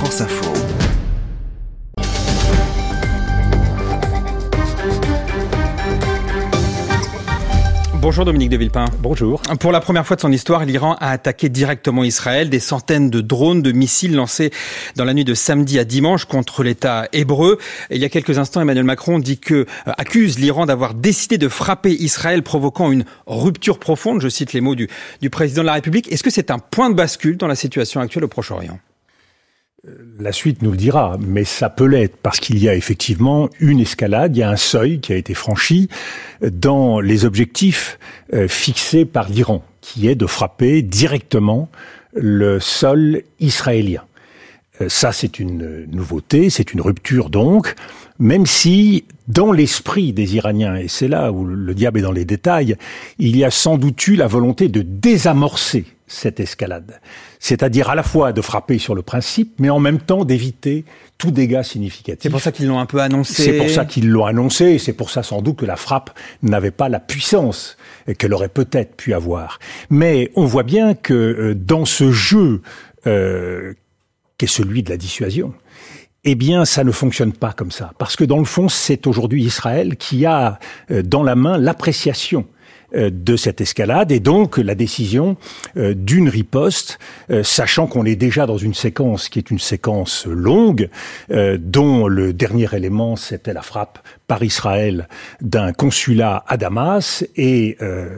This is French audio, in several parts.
France Info. Bonjour Dominique de Villepin. Bonjour. Pour la première fois de son histoire, l'Iran a attaqué directement Israël. Des centaines de drones, de missiles lancés dans la nuit de samedi à dimanche contre l'État hébreu. Et il y a quelques instants, Emmanuel Macron accuse l'Iran d'avoir décidé de frapper Israël, provoquant une rupture profonde. Je cite les mots du président de la République. Est-ce que c'est un point de bascule dans la situation actuelle au Proche-Orient ? La suite nous le dira, mais ça peut l'être parce qu'il y a effectivement une escalade, il y a un seuil qui a été franchi dans les objectifs fixés par l'Iran, qui est de frapper directement le sol israélien. Ça, c'est une nouveauté, c'est une rupture donc, même si dans l'esprit des Iraniens, et c'est là où le diable est dans les détails, il y a sans doute eu la volonté de désamorcer cette escalade. C'est-à-dire à la fois de frapper sur le principe, mais en même temps d'éviter tout dégât significatif. C'est pour ça qu'ils l'ont un peu annoncé. C'est pour ça qu'ils l'ont annoncé, et c'est pour ça sans doute que la frappe n'avait pas la puissance qu'elle aurait peut-être pu avoir. Mais on voit bien que dans ce jeu qui est celui de la dissuasion, eh bien, ça ne fonctionne pas comme ça. Parce que dans le fond, c'est aujourd'hui Israël qui a dans la main l'appréciation de cette escalade et donc la décision d'une riposte, sachant qu'on est déjà dans une séquence qui est une séquence longue, dont le dernier élément, c'était la frappe par Israël d'un consulat à Damas et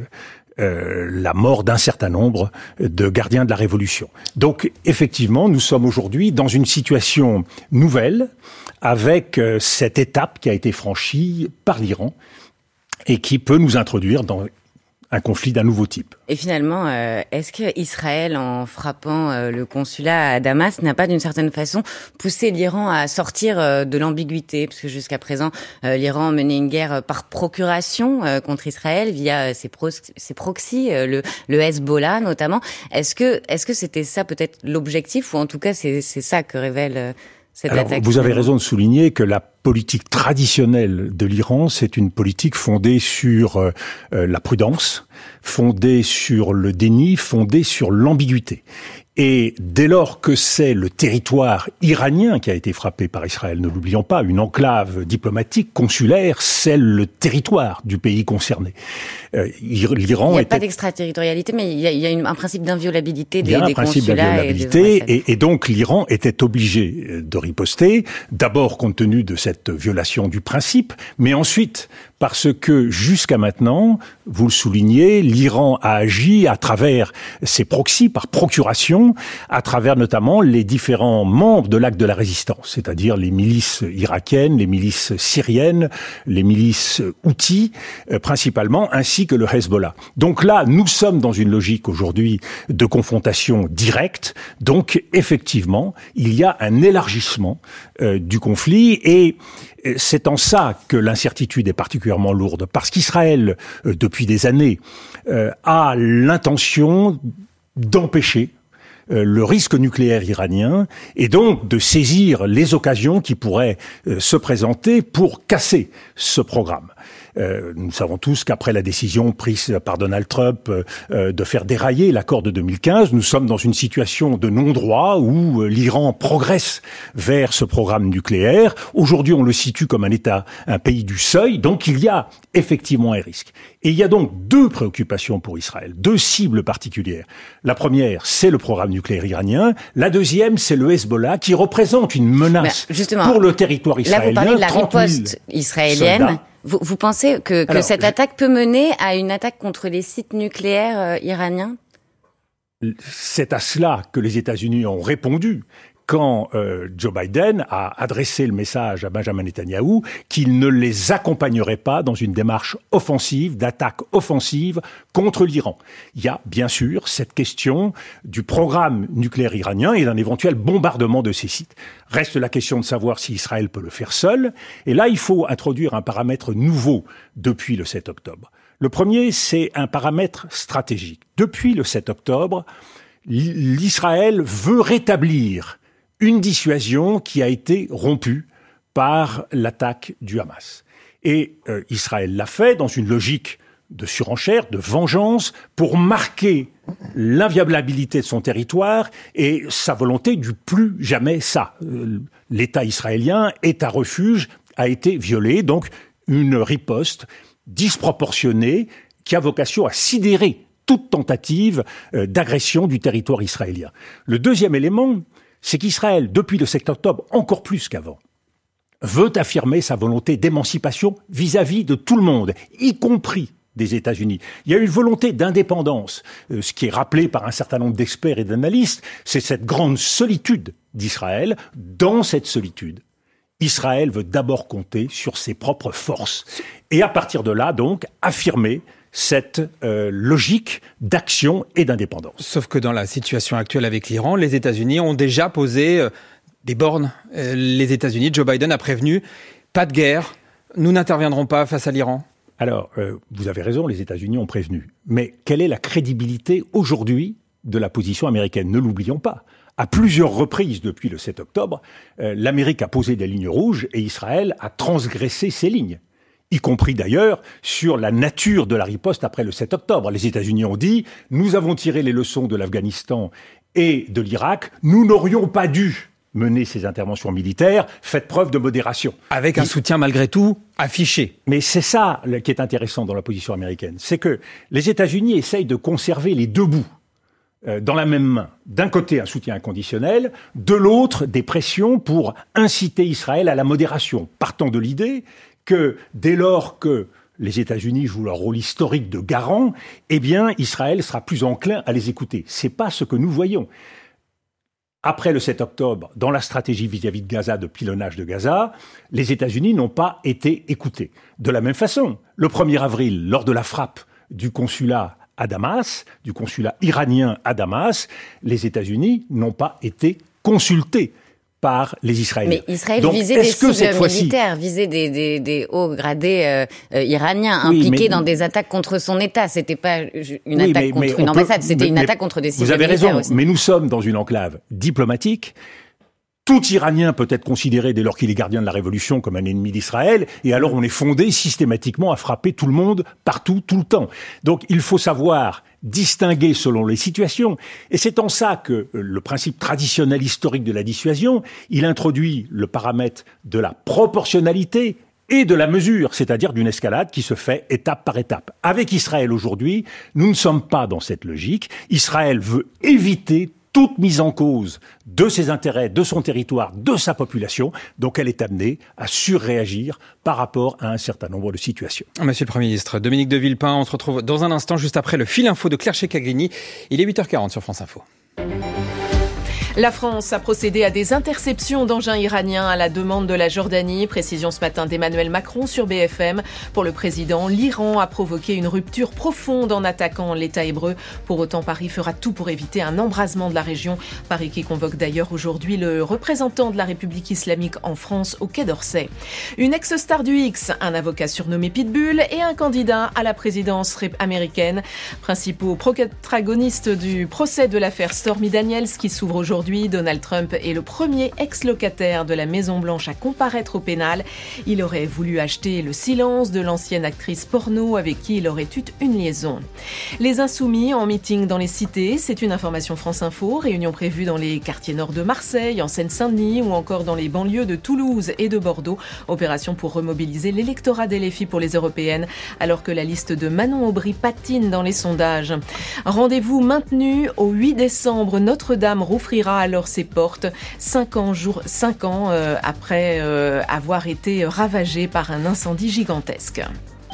la mort d'un certain nombre de gardiens de la Révolution. Donc, effectivement, nous sommes aujourd'hui dans une situation nouvelle avec cette étape qui a été franchie par l'Iran et qui peut nous introduire dans un conflit d'un nouveau type. Et finalement, est-ce que Israël, en frappant le consulat à Damas, n'a pas d'une certaine façon poussé l'Iran à sortir de l'ambiguïté ? Parce que jusqu'à présent, l'Iran menait une guerre par procuration contre Israël via ses proxys, le Hezbollah notamment. Est-ce que c'était ça peut-être l'objectif, ou en tout cas c'est ça que révèle cette attaque ? Vous avez raison de souligner que la politique traditionnelle de l'Iran, c'est une politique fondée sur la prudence, fondée sur le déni, fondée sur l'ambiguïté. Et dès lors que c'est le territoire iranien qui a été frappé par Israël, ne l'oublions pas, une enclave diplomatique, consulaire, c'est le territoire du pays concerné. L'Iran il n'y a pas d'extraterritorialité, mais il y a un principe d'inviolabilité des consulats. Il y a un principe d'inviolabilité, et donc l'Iran était obligé de riposter, d'abord compte tenu de cette violation du principe, mais ensuite parce que jusqu'à maintenant, vous le soulignez, l'Iran a agi à travers ses proxys, par procuration, à travers notamment les différents membres de l'acte de la résistance, c'est-à-dire les milices irakiennes, les milices syriennes, les milices houthis, principalement, ainsi que le Hezbollah. Donc là, nous sommes dans une logique aujourd'hui de confrontation directe, donc effectivement, il y a un élargissement du conflit, et c'est en ça que l'incertitude est particulièrement lourde, parce qu'Israël, depuis des années, a l'intention d'empêcher le risque nucléaire iranien et donc de saisir les occasions qui pourraient se présenter pour casser ce programme. Nous savons tous qu'après la décision prise par Donald Trump de faire dérailler l'accord de 2015, nous sommes dans une situation de non-droit où l'Iran progresse vers ce programme nucléaire. Aujourd'hui, on le situe comme un pays du seuil, donc il y a effectivement un risque. Et il y a donc deux préoccupations pour Israël, deux cibles particulières. La première, c'est le programme nucléaire iranien. La deuxième, c'est le Hezbollah, qui représente une menace pour le territoire israélien. Là, vous parlez de la riposte israélienne. Vous pensez que cette attaque peut mener à une attaque contre les sites nucléaires iraniens ? C'est à cela que les États-Unis ont répondu quand Joe Biden a adressé le message à Benjamin Netanyahou qu'il ne les accompagnerait pas dans une démarche offensive, d'attaque offensive contre l'Iran. Il y a bien sûr cette question du programme nucléaire iranien et d'un éventuel bombardement de ces sites. Reste la question de savoir si Israël peut le faire seul. Et là, il faut introduire un paramètre nouveau depuis le 7 octobre. Le premier, c'est un paramètre stratégique. Depuis le 7 octobre, l'Israël veut rétablir une dissuasion qui a été rompue par l'attaque du Hamas. Et Israël l'a fait dans une logique de surenchère, de vengeance, pour marquer l'inviolabilité de son territoire et sa volonté du plus jamais ça. L'État israélien, État refuge, a été violé, donc une riposte disproportionnée qui a vocation à sidérer toute tentative d'agression du territoire israélien. Le deuxième élément, c'est qu'Israël, depuis le 7 octobre, encore plus qu'avant, veut affirmer sa volonté d'émancipation vis-à-vis de tout le monde, y compris des États-Unis. Il y a une volonté d'indépendance. Ce qui est rappelé par un certain nombre d'experts et d'analystes, c'est cette grande solitude d'Israël. Dans cette solitude, Israël veut d'abord compter sur ses propres forces. Et à partir de là, donc, affirmer cette logique d'action et d'indépendance. Sauf que dans la situation actuelle avec l'Iran, les États-Unis ont déjà posé des bornes. Les États-Unis, Joe Biden a prévenu, pas de guerre, nous n'interviendrons pas face à l'Iran. Alors, vous avez raison, les États-Unis ont prévenu. Mais quelle est la crédibilité aujourd'hui de la position américaine ? Ne l'oublions pas. À plusieurs reprises depuis le 7 octobre, l'Amérique a posé des lignes rouges et Israël a transgressé ces lignes, y compris d'ailleurs sur la nature de la riposte après le 7 octobre. Les États-Unis ont dit « Nous avons tiré les leçons de l'Afghanistan et de l'Irak, nous n'aurions pas dû mener ces interventions militaires, faites preuve de modération. » Avec un soutien malgré tout affiché. Mais c'est ça qui est intéressant dans la position américaine, c'est que les États-Unis essayent de conserver les deux bouts dans la même main. D'un côté, un soutien inconditionnel, de l'autre, des pressions pour inciter Israël à la modération, partant de l'idée que dès lors que les États-Unis jouent leur rôle historique de garant, eh bien, Israël sera plus enclin à les écouter. C'est pas ce que nous voyons. Après le 7 octobre, dans la stratégie vis-à-vis de Gaza, de pilonnage de Gaza, les États-Unis n'ont pas été écoutés. De la même façon, le 1er avril, lors de la frappe du consulat à Damas, du consulat iranien à Damas, les États-Unis n'ont pas été consultés par les Israéliens. Mais Israël visait des cibles militaires, visait des hauts gradés iraniens impliqués dans des attaques contre son État. C'était pas une attaque contre une ambassade, c'était une attaque contre des cibles militaires. Vous avez raison, aussi. Mais nous sommes dans une enclave diplomatique. Tout Iranien peut être considéré, dès lors qu'il est gardien de la révolution, comme un ennemi d'Israël, et alors on est fondé systématiquement à frapper tout le monde, partout, tout le temps. Donc il faut savoir distinguer selon les situations, et c'est en ça que le principe traditionnel historique de la dissuasion, il introduit le paramètre de la proportionnalité et de la mesure, c'est-à-dire d'une escalade qui se fait étape par étape. Avec Israël aujourd'hui, nous ne sommes pas dans cette logique. Israël veut éviter toute mise en cause de ses intérêts, de son territoire, de sa population. Donc elle est amenée à surréagir par rapport à un certain nombre de situations. Monsieur le Premier ministre, Dominique de Villepin, on se retrouve dans un instant, juste après le fil info de Claire Chekagrini. Il est 8h40 sur France Info. La France a procédé à des interceptions d'engins iraniens à la demande de la Jordanie. Précision ce matin d'Emmanuel Macron sur BFM. Pour le président, l'Iran a provoqué une rupture profonde en attaquant l'État hébreu. Pour autant, Paris fera tout pour éviter un embrasement de la région. Paris qui convoque d'ailleurs aujourd'hui le représentant de la République islamique en France au Quai d'Orsay. Une ex-star du X, un avocat surnommé Pitbull et un candidat à la présidence américaine. Principaux protagonistes du procès de l'affaire Stormy Daniels qui s'ouvre aujourd'hui. Donald Trump est le premier ex-locataire de la Maison-Blanche à comparaître au pénal. Il aurait voulu acheter le silence de l'ancienne actrice porno avec qui il aurait eu une liaison. Les Insoumis en meeting dans les cités, c'est une information France Info. Réunion prévue dans les quartiers nord de Marseille, en Seine-Saint-Denis ou encore dans les banlieues de Toulouse et de Bordeaux. Opération pour remobiliser l'électorat des LFI pour les européennes, alors que la liste de Manon Aubry patine dans les sondages. Rendez-vous maintenu au 8 décembre. Notre-Dame rouvrira alors ses portes 5 ans après avoir été ravagée par un incendie gigantesque.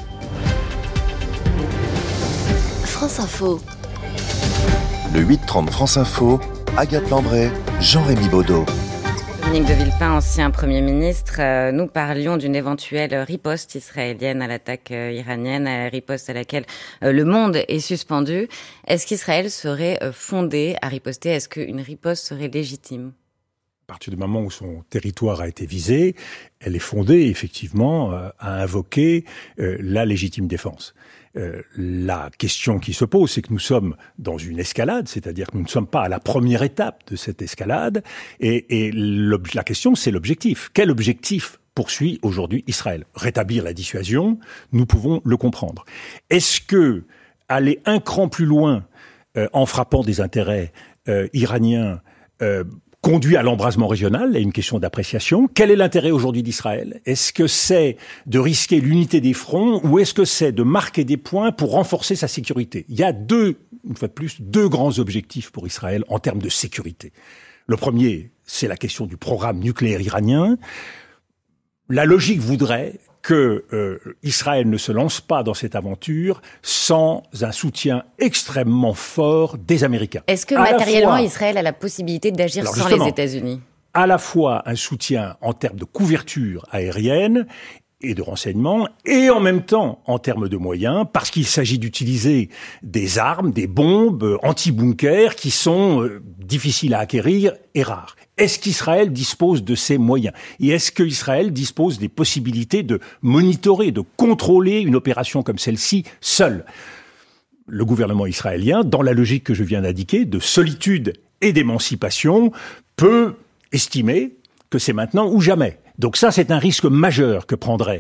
France Info. Le 8-30 France Info, Agathe Lambray, Jean-Rémy Baudot. Dominique de Villepin, ancien Premier ministre, nous parlions d'une éventuelle riposte israélienne à l'attaque iranienne, à la riposte à laquelle le monde est suspendu. Est-ce qu'Israël serait fondé à riposter ? Est-ce qu'une riposte serait légitime ? À partir du moment où son territoire a été visé, elle est fondée effectivement à invoquer la légitime défense. La question qui se pose, c'est que nous sommes dans une escalade, c'est-à-dire que nous ne sommes pas à la première étape de cette escalade, et la question, c'est l'objectif. Quel objectif poursuit aujourd'hui Israël. Rétablir la dissuasion, nous pouvons le comprendre. Est-ce que aller un cran plus loin en frappant des intérêts iraniens conduit à l'embrasement régional, à une question d'appréciation. Quel est l'intérêt aujourd'hui d'Israël? Est-ce que c'est de risquer l'unité des fronts ou est-ce que c'est de marquer des points pour renforcer sa sécurité? Il y a une fois de plus, deux grands objectifs pour Israël en termes de sécurité. Le premier, c'est la question du programme nucléaire iranien. La logique voudrait que Israël ne se lance pas dans cette aventure sans un soutien extrêmement fort des Américains. Est-ce que matériellement, Israël a la possibilité d'agir sans les États-Unis? À la fois un soutien en termes de couverture aérienne et de renseignement, et en même temps en termes de moyens, parce qu'il s'agit d'utiliser des armes, des bombes anti-bunkers qui sont difficiles à acquérir et rares. Est-ce qu'Israël dispose de ces moyens? Et est-ce qu'Israël dispose des possibilités de monitorer, de contrôler une opération comme celle-ci seul? Le gouvernement israélien, dans la logique que je viens d'indiquer, de solitude et d'émancipation, peut estimer que c'est maintenant ou jamais. Donc ça, c'est un risque majeur que prendrait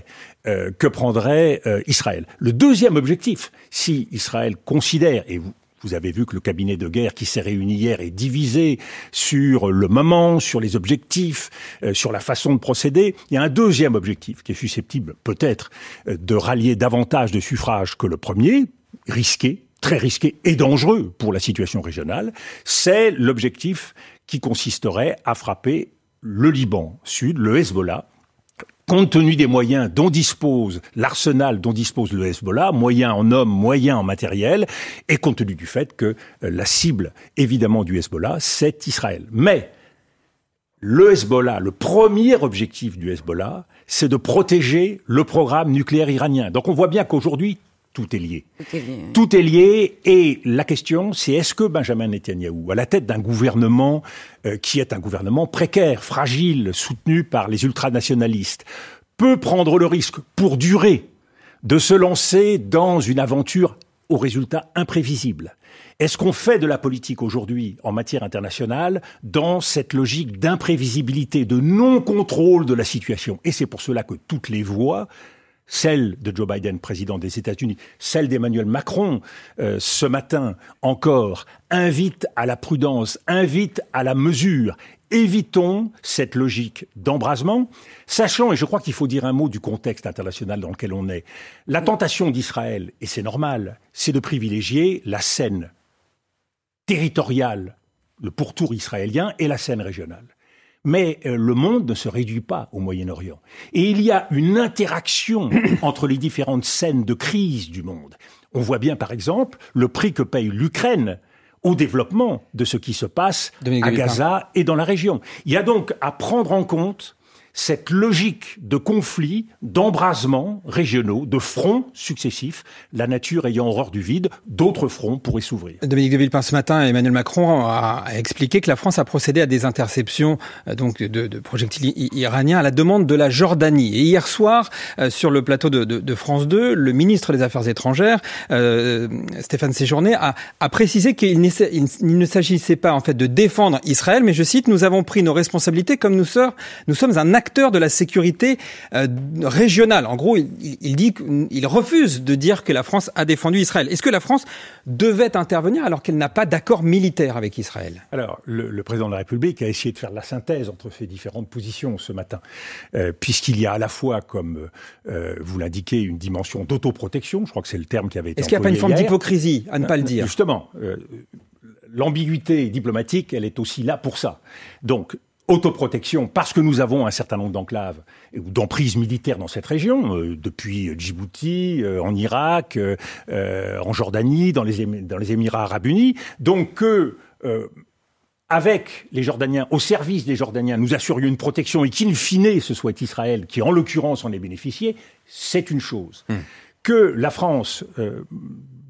Israël. Le deuxième objectif, si Israël considère, et vous avez vu que le cabinet de guerre qui s'est réuni hier est divisé sur le moment, sur les objectifs, sur la façon de procéder. Il y a un deuxième objectif qui est susceptible peut-être de rallier davantage de suffrages que le premier, risqué, très risqué et dangereux pour la situation régionale. C'est l'objectif qui consisterait à frapper le Liban Sud, le Hezbollah, compte tenu des moyens dont dispose, l'arsenal dont dispose le Hezbollah, moyens en hommes, moyens en matériel, et compte tenu du fait que la cible, évidemment, du Hezbollah, c'est Israël. Mais le Hezbollah, le premier objectif du Hezbollah, c'est de protéger le programme nucléaire iranien. Donc on voit bien qu'aujourd'hui, tout est lié. Tout est lié, et la question, c'est est-ce que Benjamin Netanyahou, à la tête d'un gouvernement qui est un gouvernement précaire, fragile, soutenu par les ultranationalistes, peut prendre le risque, pour durer, de se lancer dans une aventure aux résultats imprévisibles? Est-ce qu'on fait de la politique aujourd'hui, en matière internationale, dans cette logique d'imprévisibilité, de non-contrôle de la situation? Et c'est pour cela que toutes les voix, celle de Joe Biden, président des États-Unis, celle d'Emmanuel Macron, ce matin encore, invite à la prudence, invite à la mesure. Évitons cette logique d'embrasement, sachant, et je crois qu'il faut dire un mot du contexte international dans lequel on est, la tentation d'Israël, et c'est normal, c'est de privilégier la scène territoriale, le pourtour israélien, et la scène régionale. Mais le monde ne se réduit pas au Moyen-Orient. Et il y a une interaction entre les différentes scènes de crise du monde. On voit bien, par exemple, le prix que paye l'Ukraine au développement de ce qui se passe à Gaza et dans la région. Il y a donc à prendre en compte cette logique de conflits, d'embrasements régionaux, de fronts successifs, la nature ayant horreur du vide, d'autres fronts pourraient s'ouvrir. Dominique de Villepin, ce matin, Emmanuel Macron a expliqué que la France a procédé à des interceptions donc de projectiles iraniens à la demande de la Jordanie. Et hier soir, sur le plateau de France 2, le ministre des Affaires étrangères, Stéphane Séjourné, a précisé qu'il ne s'agissait pas en fait de défendre Israël, mais je cite, « Nous avons pris nos responsabilités comme nous sommes un acteur de la sécurité régionale ». En gros, il dit qu'il refuse de dire que la France a défendu Israël. Est-ce que la France devait intervenir alors qu'elle n'a pas d'accord militaire avec Israël? Alors, le président de la République a essayé de faire la synthèse entre ces différentes positions ce matin, puisqu'il y a à la fois, comme vous l'indiquez, une dimension d'autoprotection, je crois que c'est le terme qui avait été employé. Est-ce qu'il n'y a pas une forme d'hypocrisie à ne pas le dire? Justement, l'ambiguïté diplomatique, elle est aussi là pour ça. Donc, autoprotection, parce que nous avons un certain nombre d'enclaves ou d'emprises militaires dans cette région, depuis Djibouti, en Irak, en Jordanie, dans les Émirats arabes unis. Donc avec les Jordaniens, au service des Jordaniens, nous assurions une protection et qu'in fine, ce soit Israël qui, en l'occurrence, en ait bénéficié, c'est une chose. Que la France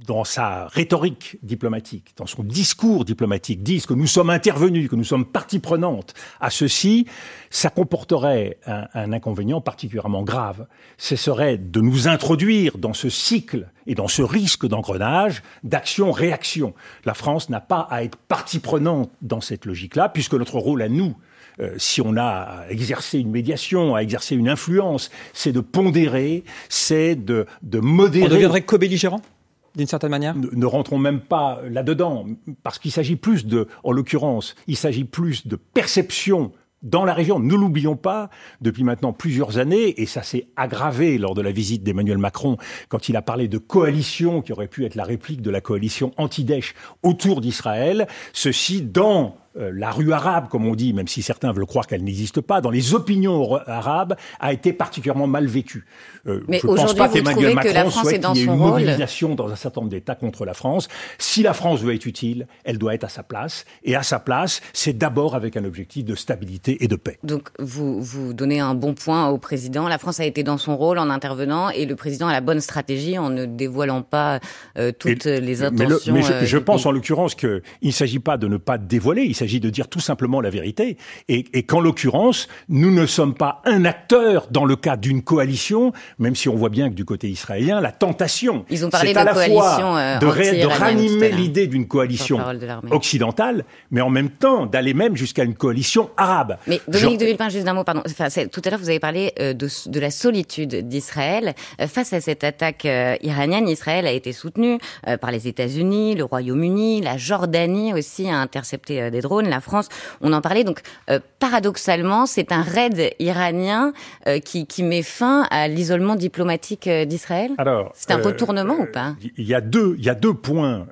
dans sa rhétorique diplomatique, dans son discours diplomatique, dise que nous sommes intervenus, que nous sommes partie prenante à ceci, ça comporterait un inconvénient particulièrement grave. Ce serait de nous introduire dans ce cycle et dans ce risque d'engrenage d'action-réaction. La France n'a pas à être partie prenante dans cette logique-là, puisque notre rôle à nous, si on a à exercer une médiation, à exercer une influence, c'est de pondérer, c'est de modérer. On deviendrait co-belligérant, d'une certaine manière ? Ne rentrons même pas là-dedans, parce qu'il s'agit plus en l'occurrence, il s'agit plus de perception dans la région. Ne l'oublions pas, depuis maintenant plusieurs années, et ça s'est aggravé lors de la visite d'Emmanuel Macron, quand il a parlé de coalition qui aurait pu être la réplique de la coalition anti-Daesh autour d'Israël, ceci dans la rue arabe, comme on dit, même si certains veulent croire qu'elle n'existe pas, dans les opinions arabes, a été particulièrement mal vécue. Mais je ne pense pas qu'Emmanuel Macron souhaite qu'il y ait une rôle mobilisation dans un certain nombre d'États contre la France. Si la France veut être utile, elle doit être à sa place. Et à sa place, c'est d'abord avec un objectif de stabilité et de paix. Donc, vous donnez un bon point au président. La France a été dans son rôle en intervenant et le président a la bonne stratégie en ne dévoilant pas toutes les intentions. Mais je pense en l'occurrence qu'il ne s'agit pas de ne pas dévoiler, il s'agit de dire tout simplement la vérité. Et qu'en l'occurrence, nous ne sommes pas un acteur dans le cadre d'une coalition, même si on voit bien que du côté israélien, la tentation, ils ont parlé c'est à la coalition, fois de ranimer l'idée d'une coalition occidentale, mais en même temps d'aller même jusqu'à une coalition arabe. Mais Dominique de Villepin, juste un mot, pardon. Enfin, tout à l'heure, vous avez parlé de la solitude d'Israël. Face à cette attaque iranienne, Israël a été soutenu par les États-Unis, le Royaume-Uni, la Jordanie aussi a intercepté des drones, la France, on en parlait. Donc, paradoxalement, c'est un raid iranien qui met fin à l'isolement diplomatique d'Israël. Alors, c'est un retournement ou pas ? Il y a deux points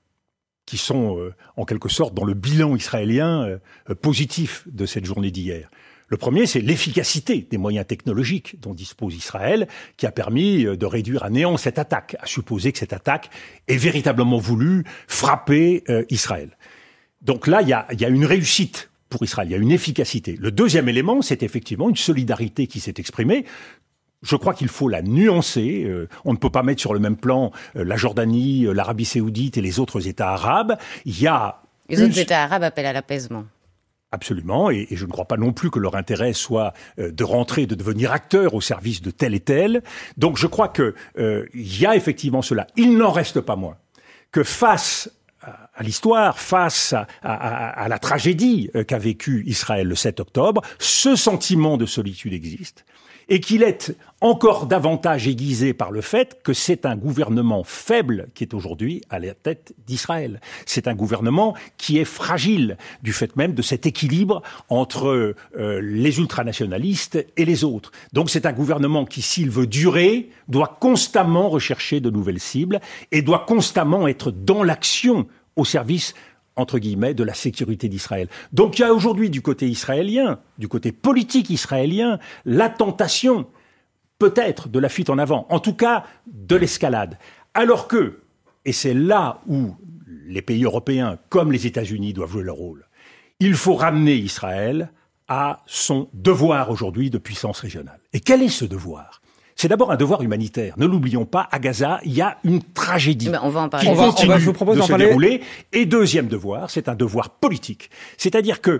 qui sont en quelque sorte dans le bilan israélien positif de cette journée d'hier. Le premier, c'est l'efficacité des moyens technologiques dont dispose Israël, qui a permis de réduire à néant cette attaque, à supposer que cette attaque ait véritablement voulu frapper Israël. Donc là, il y a une réussite pour Israël, il y a une efficacité. Le deuxième élément, c'est effectivement une solidarité qui s'est exprimée. Je crois qu'il faut la nuancer. On ne peut pas mettre sur le même plan la Jordanie, l'Arabie Saoudite et les autres États arabes. Les autres États arabes appellent à l'apaisement. Absolument, et je ne crois pas non plus que leur intérêt soit de rentrer, de devenir acteur au service de tel et tel. Donc je crois que y a effectivement cela. Il n'en reste pas moins que face à l'histoire, face à la tragédie qu'a vécue Israël le 7 octobre, ce sentiment de solitude existe. Et qu'il est encore davantage aiguisé par le fait que c'est un gouvernement faible qui est aujourd'hui à la tête d'Israël. C'est un gouvernement qui est fragile, du fait même de cet équilibre entre les ultranationalistes et les autres. Donc c'est un gouvernement qui, s'il veut durer, doit constamment rechercher de nouvelles cibles et doit constamment être dans l'action au service entre guillemets, de la sécurité d'Israël. Donc il y a aujourd'hui du côté israélien, du côté politique israélien, la tentation, peut-être, de la fuite en avant, en tout cas de l'escalade. Alors que, et c'est là où les pays européens, comme les États-Unis, doivent jouer leur rôle, il faut ramener Israël à son devoir aujourd'hui de puissance régionale. Et quel est ce devoir ? C'est d'abord un devoir humanitaire. Ne l'oublions pas, à Gaza, il y a une tragédie on va en parler. qui continue de se dérouler. Et deuxième devoir, c'est un devoir politique. C'est-à-dire que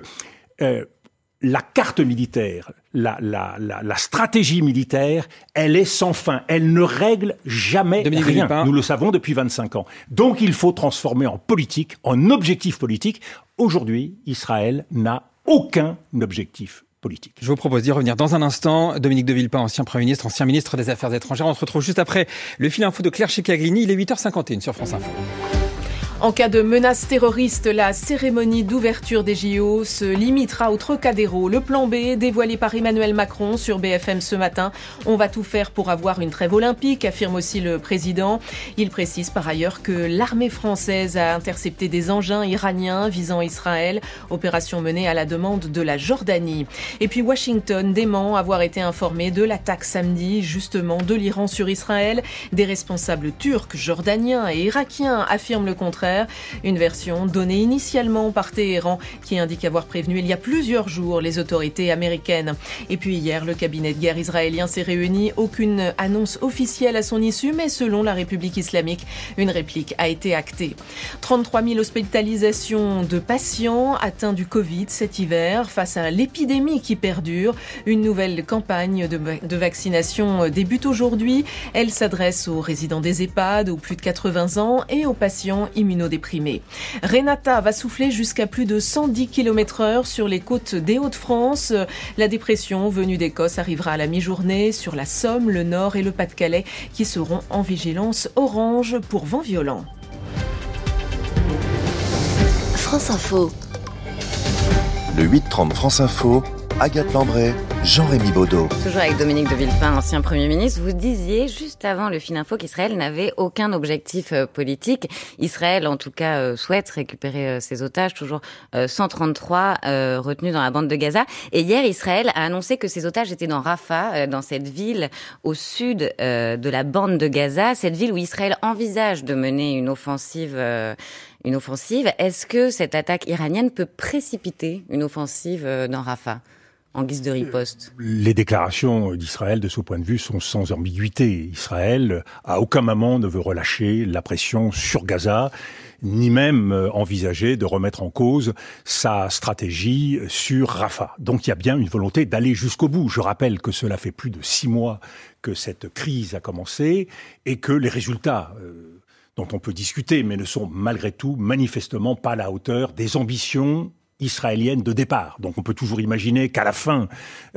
la carte militaire, la stratégie militaire, elle est sans fin. Elle ne règle jamais rien. Nous le savons depuis 25 ans. Donc il faut transformer en politique, en objectif politique. Aujourd'hui, Israël n'a aucun objectif politique. Je vous propose d'y revenir dans un instant. Dominique de Villepin, ancien Premier ministre, ancien ministre des Affaires étrangères. On se retrouve juste après le fil info de Claire Chicaglini. Il est 8h51 sur France Info. En cas de menace terroriste, la cérémonie d'ouverture des JO se limitera au Trocadéro. Le plan B, dévoilé par Emmanuel Macron sur BFM ce matin. On va tout faire pour avoir une trêve olympique, affirme aussi le président. Il précise par ailleurs que l'armée française a intercepté des engins iraniens visant Israël. Opération menée à la demande de la Jordanie. Et puis Washington dément avoir été informé de l'attaque samedi, justement, de l'Iran sur Israël. Des responsables turcs, jordaniens et irakiens affirment le contraire. contraire. Une version donnée initialement par Téhéran qui indique avoir prévenu il y a plusieurs jours les autorités américaines. Et puis hier, le cabinet de guerre israélien s'est réuni. Aucune annonce officielle à son issue, mais selon la République islamique, une réplique a été actée. 33 000 hospitalisations de patients atteints du Covid cet hiver face à l'épidémie qui perdure. Une nouvelle campagne de vaccination débute aujourd'hui. Elle s'adresse aux résidents des EHPAD, aux plus de 80 ans et aux patients immunodéprimés. Renata va souffler jusqu'à plus de 110 km/h sur les côtes des Hauts-de-France. La dépression venue d'Écosse arrivera à la mi-journée sur la Somme, le Nord et le Pas-de-Calais qui seront en vigilance orange pour vent violent. France Info. Le 8-30 France Info, Agathe Lambray, Jean-Rémy Baudot. Toujours avec Dominique de Villepin, ancien Premier ministre. Vous disiez juste avant le Fil Info qu'Israël n'avait aucun objectif politique. Israël, en tout cas, souhaite récupérer ses otages, toujours 133 retenus dans la bande de Gaza. Et hier, Israël a annoncé que ses otages étaient dans Rafah, dans cette ville au sud de la bande de Gaza, cette ville où Israël envisage de mener une offensive. Est-ce que cette attaque iranienne peut précipiter une offensive dans Rafah en guise de riposte? Les déclarations d'Israël, de ce point de vue, sont sans ambiguïté. Israël, à aucun moment, ne veut relâcher la pression sur Gaza, ni même envisager de remettre en cause sa stratégie sur Rafah. Donc il y a bien une volonté d'aller jusqu'au bout. Je rappelle que cela fait plus de 6 mois que cette crise a commencé et que les résultats dont on peut discuter, mais ne sont malgré tout manifestement pas à la hauteur des ambitions israéliennes de départ. Donc on peut toujours imaginer qu'à la fin,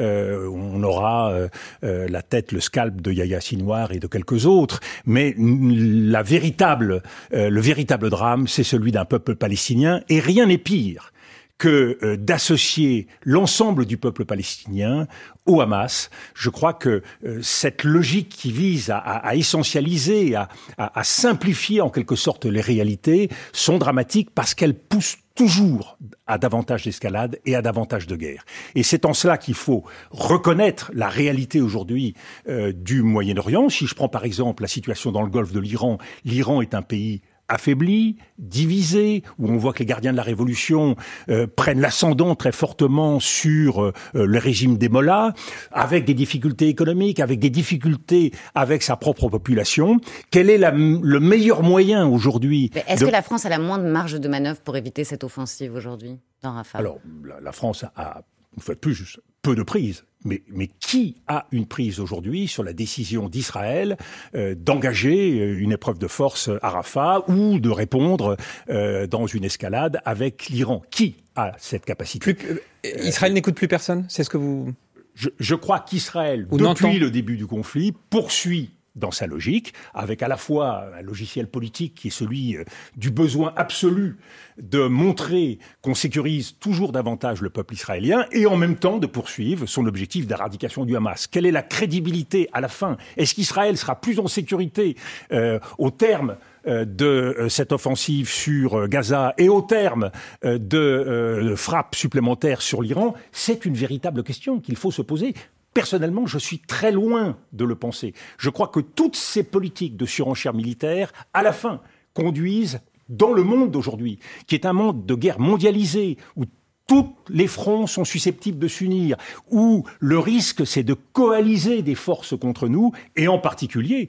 on aura la tête, le scalp de Yahya Sinwar et de quelques autres, mais le véritable drame, c'est celui d'un peuple palestinien, et rien n'est pire que d'associer l'ensemble du peuple palestinien au Hamas. Je crois que cette logique qui vise à essentialiser, à simplifier en quelque sorte les réalités, sont dramatiques parce qu'elles poussent toujours à davantage d'escalade et à davantage de guerre. Et c'est en cela qu'il faut reconnaître la réalité aujourd'hui du Moyen-Orient. Si je prends par exemple la situation dans le golfe de l'Iran, l'Iran est un pays affaibli, divisé, où on voit que les gardiens de la révolution prennent l'ascendant très fortement sur le régime des mollahs, avec des difficultés économiques, avec des difficultés avec sa propre population. Quel est le meilleur moyen aujourd'hui? Est-ce que la France a la moindre marge de manœuvre pour éviter cette offensive aujourd'hui dans Rafah? Alors, la France a, une fois de plus, juste peu de prise. Mais qui a une prise aujourd'hui sur la décision d'Israël d'engager une épreuve de force à Rafah ou de répondre dans une escalade avec l'Iran? Qui a cette capacité? Israël n'écoute plus personne? C'est ce que vous... Je crois qu'Israël, depuis le début du conflit, poursuit dans sa logique, avec à la fois un logiciel politique qui est celui du besoin absolu de montrer qu'on sécurise toujours davantage le peuple israélien et en même temps de poursuivre son objectif d'éradication du Hamas. Quelle est la crédibilité à la fin? Est-ce qu'Israël sera plus en sécurité au terme de cette offensive sur Gaza et au terme de frappes supplémentaires sur l'Iran? C'est une véritable question qu'il faut se poser. Personnellement, je suis très loin de le penser. Je crois que toutes ces politiques de surenchère militaire, à la fin, conduisent dans le monde d'aujourd'hui, qui est un monde de guerre mondialisée, où tous les fronts sont susceptibles de s'unir, où le risque, c'est de coaliser des forces contre nous, et en particulier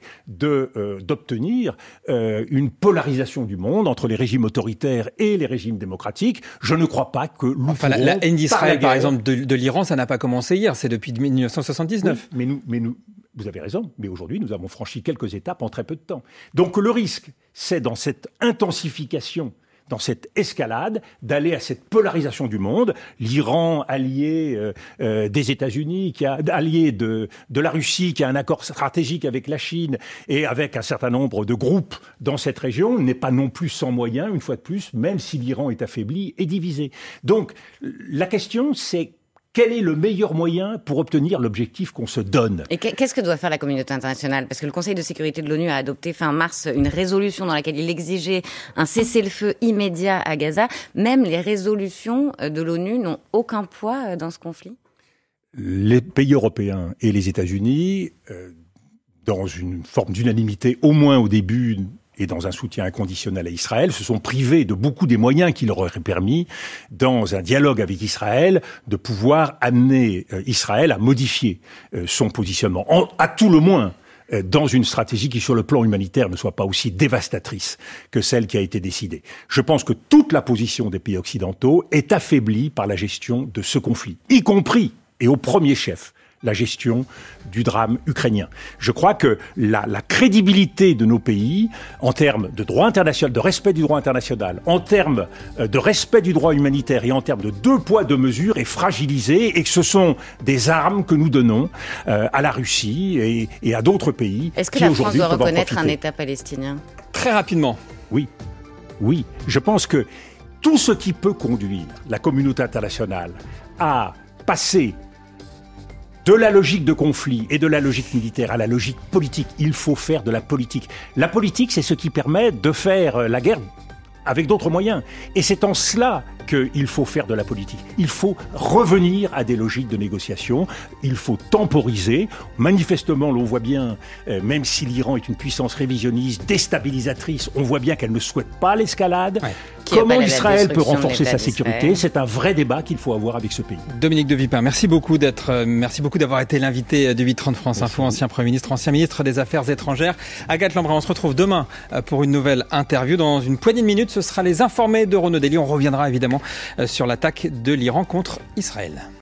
d'obtenir une polarisation du monde entre les régimes autoritaires et les régimes démocratiques. Je ne crois pas que la haine d'Israël, par exemple, de l'Iran, ça n'a pas commencé hier, c'est depuis 1979. Oui, mais nous, vous avez raison, mais aujourd'hui, nous avons franchi quelques étapes en très peu de temps. Donc le risque, c'est dans cette intensification, dans cette escalade, d'aller à cette polarisation du monde. L'Iran, allié des États-Unis, allié de la Russie, qui a un accord stratégique avec la Chine et avec un certain nombre de groupes dans cette région, n'est pas non plus sans moyens, une fois de plus, même si l'Iran est affaibli et divisé. Donc, la question, c'est quel est le meilleur moyen pour obtenir l'objectif qu'on se donne? Et qu'est-ce que doit faire la communauté internationale? Parce que le Conseil de sécurité de l'ONU a adopté fin mars une résolution dans laquelle il exigeait un cessez-le-feu immédiat à Gaza. Même les résolutions de l'ONU n'ont aucun poids dans ce conflit? Les pays européens et les États-Unis, dans une forme d'unanimité, au moins au début et dans un soutien inconditionnel à Israël, se sont privés de beaucoup des moyens qui leur auraient permis, dans un dialogue avec Israël, de pouvoir amener Israël à modifier son positionnement. À tout le moins, dans une stratégie qui, sur le plan humanitaire, ne soit pas aussi dévastatrice que celle qui a été décidée. Je pense que toute la position des pays occidentaux est affaiblie par la gestion de ce conflit, y compris, et au premier chef, la gestion du drame ukrainien. Je crois que la crédibilité de nos pays, en termes de droit international, de respect du droit international, en termes de respect du droit humanitaire et en termes de 2 poids 2 mesures, est fragilisée et que ce sont des armes que nous donnons à la Russie et à d'autres pays. Est-ce que la France doit reconnaître un État palestinien ? Très rapidement. Oui. Je pense que tout ce qui peut conduire la communauté internationale à passer de la logique de conflit et de la logique militaire à la logique politique. Il faut faire de la politique. La politique, c'est ce qui permet de faire la guerre avec d'autres moyens. Et c'est en cela qu'il faut faire de la politique. Il faut revenir à des logiques de négociation. Il faut temporiser. Manifestement, l'on voit bien, même si l'Iran est une puissance révisionniste, déstabilisatrice, on voit bien qu'elle ne souhaite pas l'escalade. Ouais. Comment Israël peut renforcer sa sécurité ? C'est un vrai débat qu'il faut avoir avec ce pays. Dominique de Villepin, merci beaucoup d'avoir été l'invité du 8h30 France Info, ancien Premier ministre, ancien ministre des Affaires étrangères. Agathe Lambray, on se retrouve demain pour une nouvelle interview. Dans une poignée de minutes, ce sera les informés de Renaud Dely. On reviendra évidemment sur l'attaque de l'Iran contre Israël.